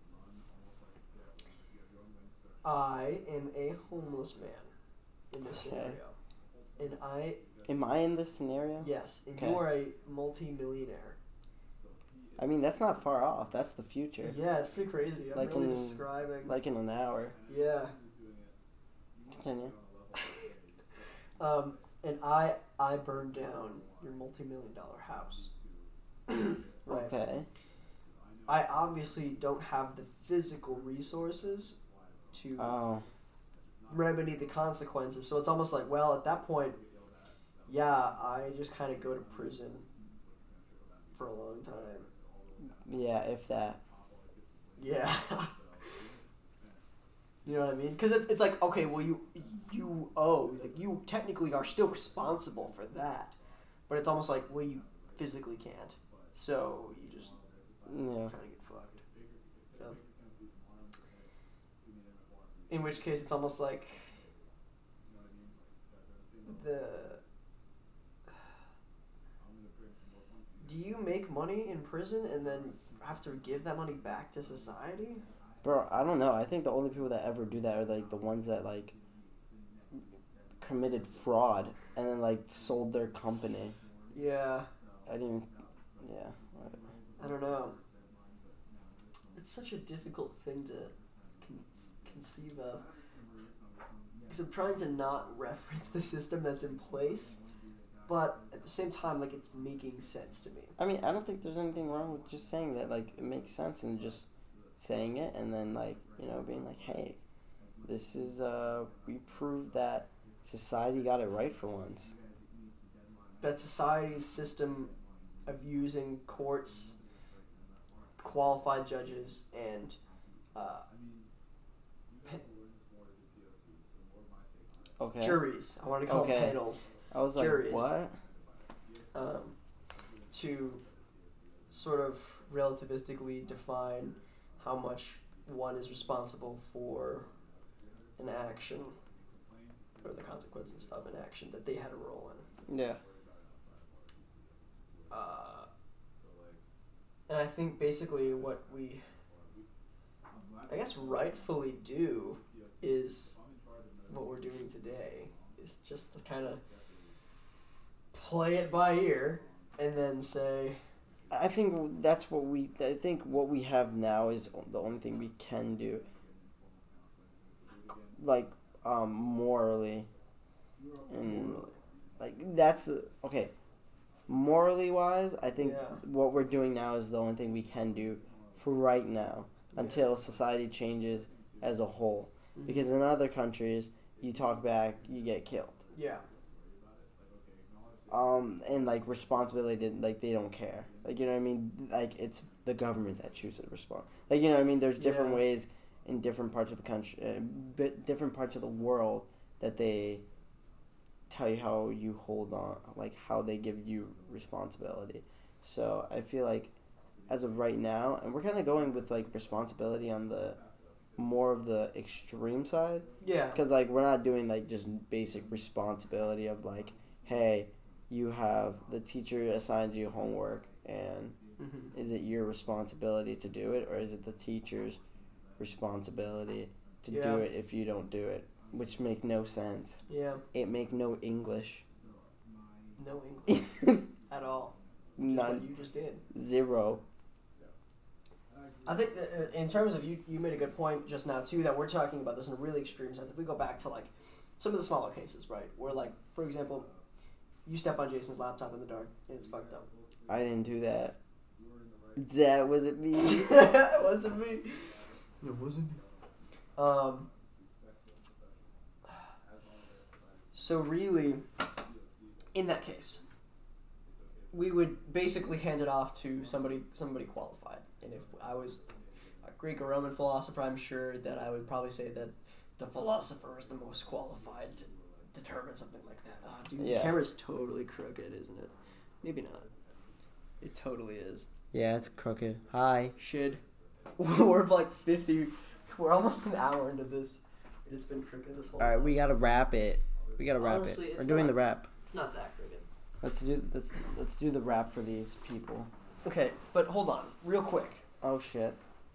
I am a homeless man in this Okay. scenario. And I... Am I in this scenario? Yes, and Okay. you are a multi-millionaire. I mean, that's not far off. That's the future. Yeah, it's pretty crazy. I'm Like really in- describing... Like in an hour. Yeah. Continue. And I burned down your multi-million-dollar house. Right. Okay. I obviously don't have the physical resources to Oh. remedy the consequences. So it's almost like, well, at that point, yeah, I just kind of go to prison for a long time. Yeah, if that. Yeah. You know what I mean? Because it's like, okay, well, you owe, like, you technically are still responsible for that. But it's almost like, well, you physically can't. So you just Yeah. kind of get fucked. So, in which case, it's almost like do you make money in prison and then have to give that money back to society? Bro, I don't know. I think the only people that ever do that are like the ones that like committed fraud and then like sold their company. Yeah, I didn't. Yeah. I don't know. It's such a difficult thing to conceive of. Because I'm trying to not reference the system that's in place, but at the same time, like, it's making sense to me. I mean, I don't think there's anything wrong with just saying that. Like, it makes sense and just saying it and then like, you know, being like, hey, this is we proved that society got it right for once. That society's system of using courts, qualified judges, and Okay. juries. I wanted to call Okay. them panels. I was like, Juries. what? To sort of relativistically define how much one is responsible for an action or the consequences of an action that they had a role in. Yeah. And I think basically what we, I guess, rightfully do is what we're doing today is just to kind of play it by ear and then say, I think that's what we. I think what we have now is the only thing we can do. Like, morally, and like that's okay. Morally wise, I think Yeah. what we're doing now is the only thing we can do for right now until society changes as a whole. Mhm. Because in other countries, you talk back, you get killed. Yeah. And like responsibility, like they don't care. Like, you know what I mean? Like it's the government that chooses to respond. Like, you know what I mean? There's different Yeah. ways in different parts of the country, different parts of the world that they tell you how you hold on, like how they give you responsibility. So I feel like as of right now, and we're kind of going with like responsibility on the more of the extreme side. Yeah. Because, like, we're not doing, like, just basic responsibility of, like, hey, you have the teacher assigned you homework, and Mm-hmm. is it your responsibility to do it, or is it the teacher's responsibility to Yeah. do it if you don't do it? Which make no sense. Yeah. It make no English. No English at all. Which is what None. you just did. Zero. I think that in terms of you made a good point just now too that we're talking about this in a really extreme sense. If we go back to like some of the smaller cases, right, where like for example, you step on Jason's laptop in the dark and it's fucked up. I didn't do that. That wasn't me. It wasn't me. It wasn't me. So really, in that case, we would basically hand it off to somebody qualified. And if I was a Greek or Roman philosopher, I'm sure that I would probably say that the philosopher is the most qualified to determine something like that. Oh, dude, Yeah. the camera's totally crooked, isn't it? Maybe not. It totally is. Yeah, it's crooked. Hi. Shit. We're like 50. We're almost an hour into this. And it's been crooked this whole All right, time. we gotta wrap it. We gotta wrap Honestly, it. it's We're doing not- the wrap. It's not that crooked. Let's do the wrap for these people. Okay, but hold on, real quick. Oh shit.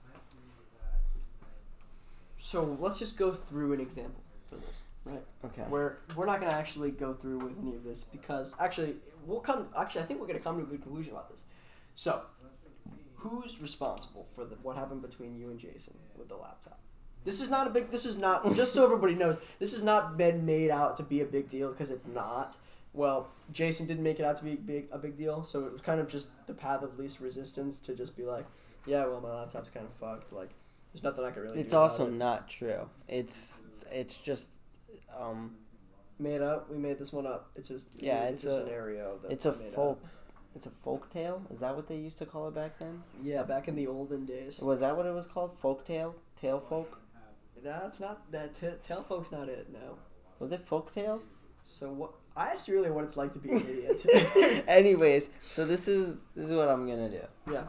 So let's just go through an example for this, right? Okay. Where we're not gonna actually go through with any of this because actually I think we're gonna come to a good conclusion about this. So, who's responsible for what happened between you and Jason with the laptop? This is not just so everybody knows, this has not been made out to be a big deal because it's not. Well, Jason didn't make it out to be a big deal, so it was kind of just the path of least resistance to just be like, yeah, well, my laptop's kind of fucked. Like, there's nothing I can really do. It's about also it. not true. It's just Made up. We made this one up. It's just Yeah, it's a it's a- scenario. That it's a we made folk up. it's a folk tale. Is that what they used to call it back then? Yeah, back in the olden days. Was that what it was called? Folk tale? Tale folk? No, it's not that. Tell folks not it. No. Was it folk tale? So what? I asked you really what it's like to be an idiot. Anyways, so this is what I'm gonna do. Yeah.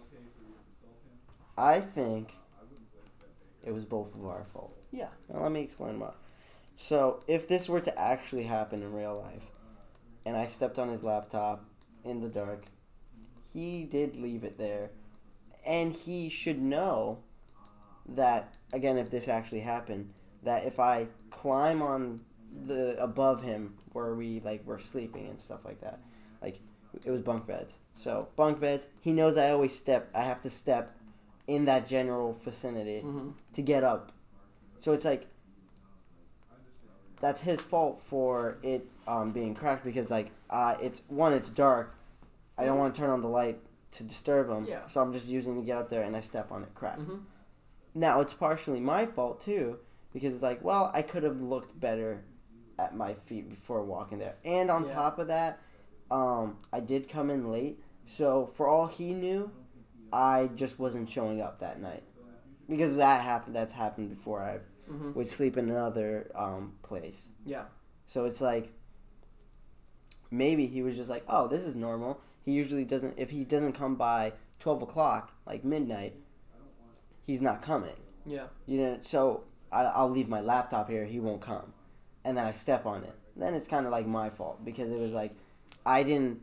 I think it was both of our fault. Yeah. Now let me explain why. So if this were to actually happen in real life, and I stepped on his laptop in the dark, he did leave it there, and he should know that, again, if this actually happened, that if I climb on the above him where we're sleeping and stuff like that, like it was bunk beds. So bunk beds, he knows I have to step in that general vicinity Mm-hmm. to get up. So it's like that's his fault for it being cracked because it's dark. I don't want to turn on the light to disturb him. Yeah. So I'm just using to get up there and I step on it, crack. Mm-hmm. Now it's partially my fault too because it's like, well, I could have looked better at my feet before walking there. And on Yeah. top of that, I did come in late. So for all he knew, I just wasn't showing up that night. Because that's happened before. Mm-hmm. would sleep in another place. Yeah. So it's like maybe he was just like, oh, this is normal. He usually doesn't. If he doesn't come by 12 o'clock, like midnight, he's not coming. Yeah. You know. So I'll leave my laptop here. He won't come, and then I step on it. Then it's kind of like my fault because it was like I didn't.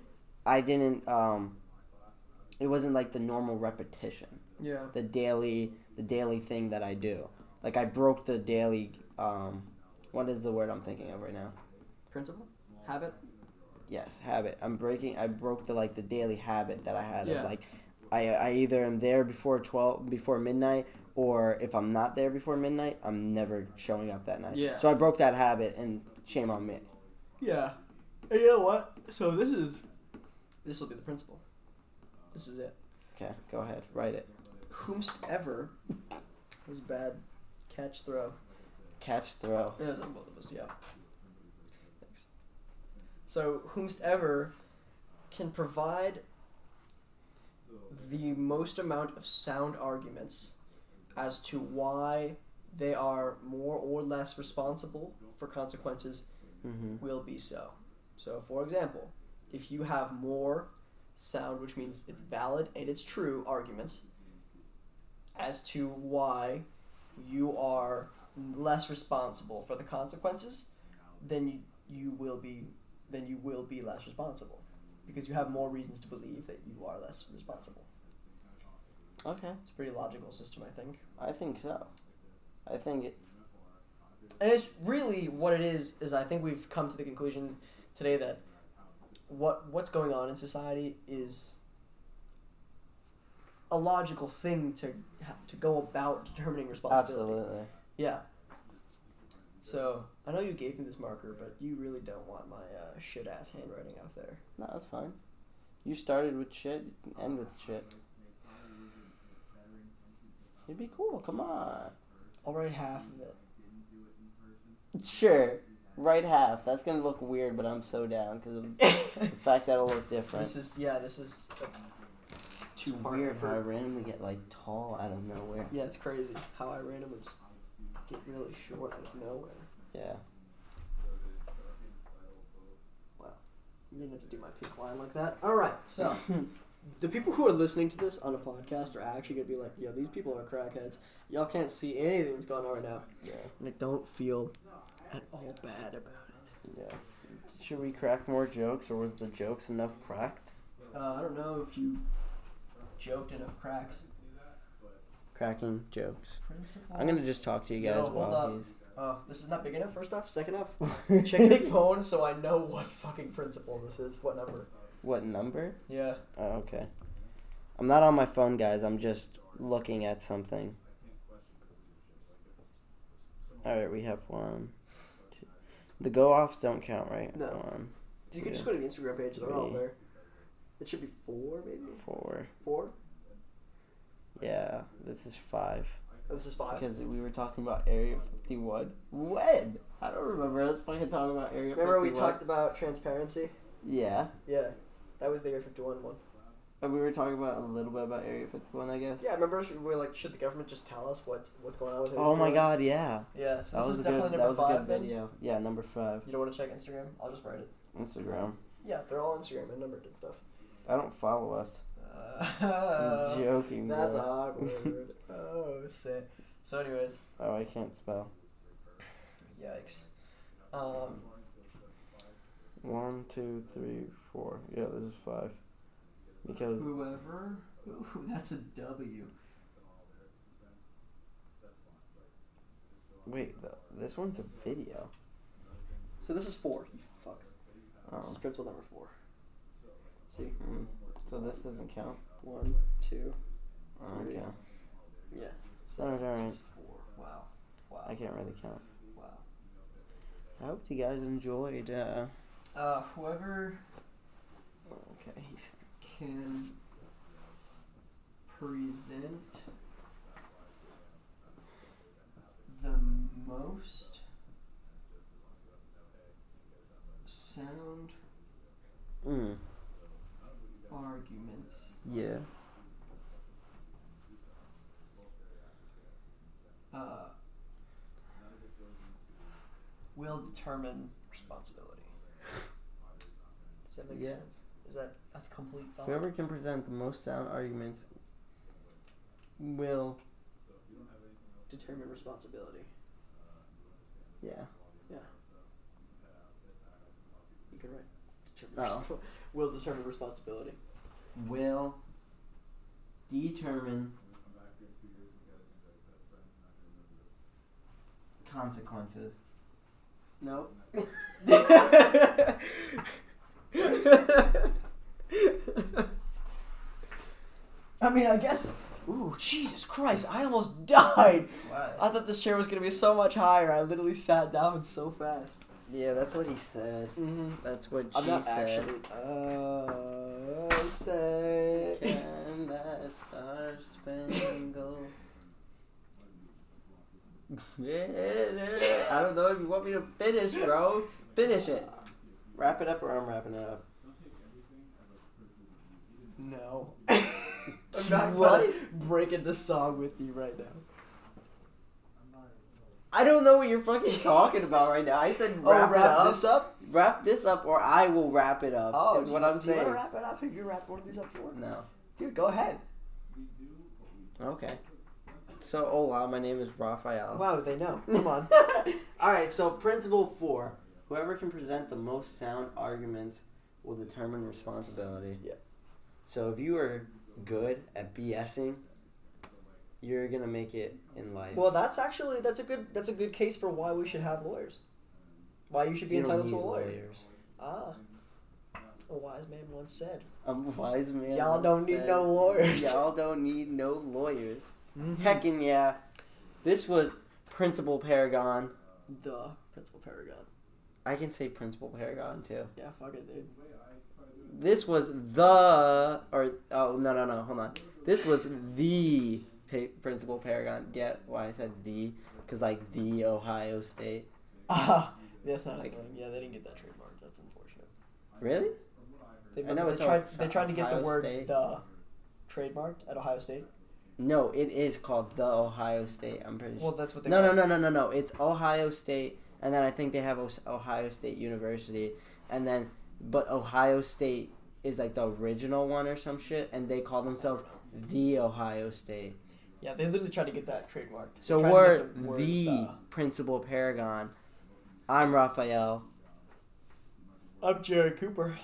It wasn't like the normal repetition. Yeah. The daily thing that I do. Like I broke the daily. What is the word I'm thinking of right now? Principle? Habit? Yes, habit. I broke the daily habit that I had Yeah. of like, I either am there before midnight, or if I'm not there before midnight, I'm never showing up that night. Yeah. So I broke that habit, and shame on me. Yeah. And you know what? So this will be the principle. This is it. Okay, go ahead, write it. Whomstever was bad catch throw. Catch, throw. It was on both of us, yeah. Thanks. So whomstever can provide the most amount of sound arguments as to why they are more or less responsible for consequences Mm-hmm. will be so. So, for example, if you have more sound, which means it's valid and it's true arguments, as to why you are less responsible for the consequences, then you will be less responsible because you have more reasons to believe that you are less responsible. Okay, It's a pretty logical system, I think. I think so. I think it. And it's really what it is I think we've come to the conclusion today that what's going on in society is a logical thing to go about determining responsibility. Absolutely. Yeah. So, I know you gave me this marker, but you really don't want my shit-ass handwriting out there. No, that's fine. You started with shit, you can end with shit. It'd be cool, come on. I'll write half of it. Sure, write half. That's gonna look weird, but I'm so down because of the fact that it'll look different. This is Too weird how I randomly get like tall out of nowhere. Yeah, it's crazy how I randomly just get really short out of nowhere. Yeah. Wow. You didn't have to do my pink line like that. Alright, so the people who are listening to this on a podcast are actually going to be like, yo, these people are crackheads. Y'all can't see anything that's going on right now. Yeah. And I don't feel at all bad about it. Yeah. Should we crack more jokes, or was the jokes enough cracked? I don't know if you joked enough cracks. Cracking jokes. Principal. I'm gonna just talk to you guys Yo, hold while up. he's. Oh, this is not big enough, first off. Second off, check your phone so I know what fucking principal this is. What number? What number? Yeah. Oh, okay. I'm not on my phone, guys. I'm just looking at something. Alright, we have 1, 2. The go-offs don't count, right? No. 1, You can just go to the Instagram page. They're all 3, there. It should be 4, maybe? 4. 4? Yeah, this is 5. Oh, this is 5. Because we were talking about Area 51. When? I don't remember. I was fucking talking about Area 51. Remember we talked about transparency? Yeah. Yeah. That was the Area 51 one. And we were talking about a little bit about Area 51, I guess. Yeah, remember we were like, should the government just tell us what's going on with it? Oh my god, yeah. Yeah, so That this was is a definitely good, number that was 5 a good then? video. Yeah, number 5. You don't want to check Instagram? I'll just write it. Instagram. Yeah, they're all Instagram and numbered and stuff. I don't follow us. I'm I'm joking, That's bro. awkward. Oh, sick. So anyways, Oh, I can't spell. yikes. 1, 2, 3, 4. Yeah, this is 5. Because Whoever. Ooh, that's a W. wait, this one's a video. So this is 4. You fuck. Oh. This is principle number 4. See? So this doesn't count. 1, 2. Oh, okay. Yeah. So Alright. this is 4. Wow. Wow. I can't really count. Wow. I hope you guys enjoyed. Whoever Okay. can present the most sound arguments Yeah. determine responsibility. Does that make Yeah. sense? Is that a complete thought? Whoever can present the most sound arguments will. Determine responsibility. Yeah. You can write. Oh. Will determine responsibility. Will determine consequences. No. I mean, I guess. Ooh, Jesus Christ! I almost died. What? I thought this chair was gonna be so much higher. I literally sat down so fast. Yeah, that's what he said. Mm-hmm. That's what I'm she not said. actually. Say. Can that star spangled? I don't know if you want me to finish, bro. Finish it. Wrap it up or I'm wrapping it up. No. I'm not What? gonna break into song with you right now. I don't know what you're fucking talking about right now. I said wrap it up. This up? Wrap this up or I will wrap it up. Oh, is what I'm do you saying. want to wrap it up? Have you wrapped one of these up before? No. Dude, go ahead. Okay. So, hola, my name is Raphael. Wow, they know. Come on. Alright, so principle 4. Whoever can present the most sound arguments will determine responsibility. Yeah. So if you are good at BSing, you're gonna make it in life. Well, that's a good case for why we should have lawyers. Why you should be You don't entitled to a need lawyer. lawyers. Ah. A wise man once said. A wise man. Y'all don't need no lawyers. Y'all don't need no lawyers. Mm-hmm. Heckin' yeah. This was Principal Paragon. The principal paragon. I can say Principal Paragon too. Yeah, fuck it, dude. This was the hold on. This was the Principal Paragon. Get why I said the? Because like the Ohio State. Ah, that's not Like- a thing. Yeah, they didn't get that trademark. That's unfortunate. Really? They, I know it's they tried to get the Ohio word State. the trademarked at Ohio State. No, it is called the Ohio State. I'm pretty sure. Well, that's what they. No. It's Ohio State, and then I think they have Ohio State University, and then but Ohio State is like the original one or some shit, and they call themselves the Ohio State. Yeah, they literally tried to get that trademarked. So Tried to we're get word the Principal Paragon. I'm Raphael, I'm Jared Cooper.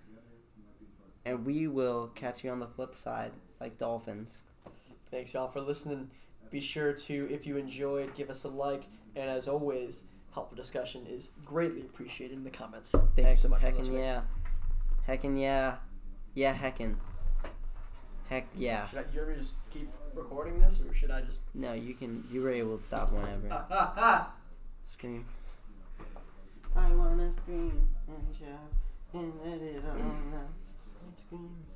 and we will catch you on the flip side, like dolphins. Thanks, y'all, for listening. Be sure to, if you enjoyed, give us a like. And as always, helpful discussion is greatly appreciated in the comments. Thank you so much for Heckin' listening. yeah. Heckin' yeah. Yeah, heckin'. Heck yeah. Should you ever just keep recording this, or should I just... No, you were able to stop whenever. Scream. I wanna scream and shout and let it all out. Scream.